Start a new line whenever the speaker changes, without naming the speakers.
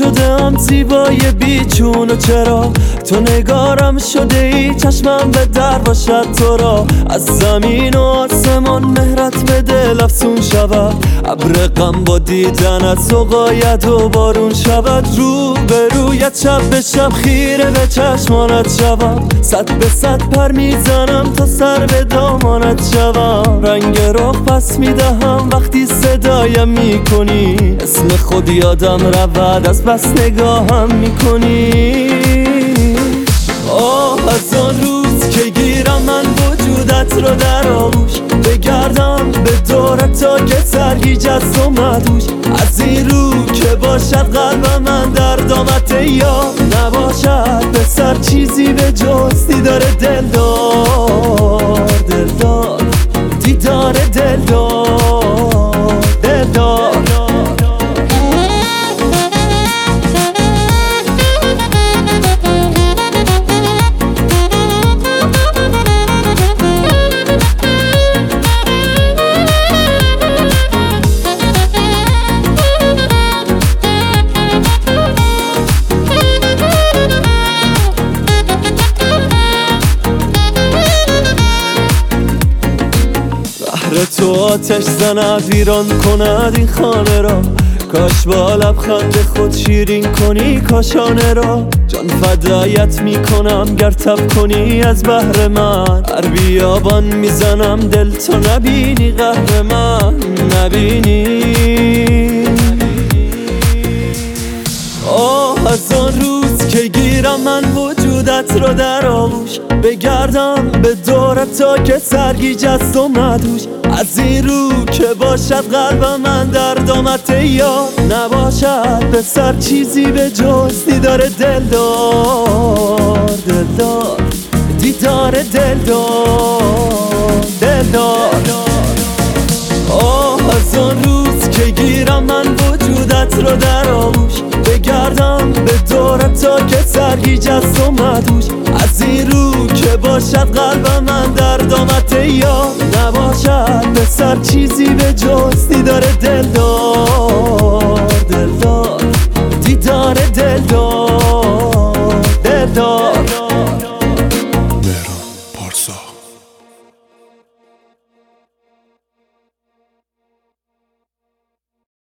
شدم زیبای بیچون و چرا تو نگارم شده ای چشمم به در باشد تو را از زمین و آسمان مهرت به دل افسون شود ابر غم با دیدنت سقاید و بارون شود رو به رویت شب به شب خیره به چشمانت شوم صد به صد پر میزنم تا سر به دامانت شوم رنگ رخ پس میدهم وقتی صدایم میکنی اسم خود یادم رود از بس نگاهم میکنی از آن روز که گیرم من وجودت رو در آغوش بگردم به دورت تا که سرگیج است و مدوش از این رو که باشد قلب من در دامت یا نباشد به سر چیزی به جز دیدار دلدار دلدار دیدار دلدار دلدار تو آتش زند ویران کند این خانه را کاش با لبخند خود شیرین کنی کاشانه را جان فدایت میکنم گر تب کنی از بحر من هر بیابان میزنم دل تا نبینی قهر من نبینی از آن روز که گیرم من وجودت رو در آغوش بگردم به دورت تا که سرگیج است و مدوش از این رو که باشد قلب من در دامت یا نباشد به سر چیزی به جز دیدار دلدار دلدار دیدار دلدار دلدار از آن روز که گیرم من وجودت رو در آغوش بگردم به دورت تا که سرگیج است و مدوش از این رو که باشد قلب من در دامت یا نباشد به سر چیزی به جز دیدار دلدار دلدار دیدار دلدار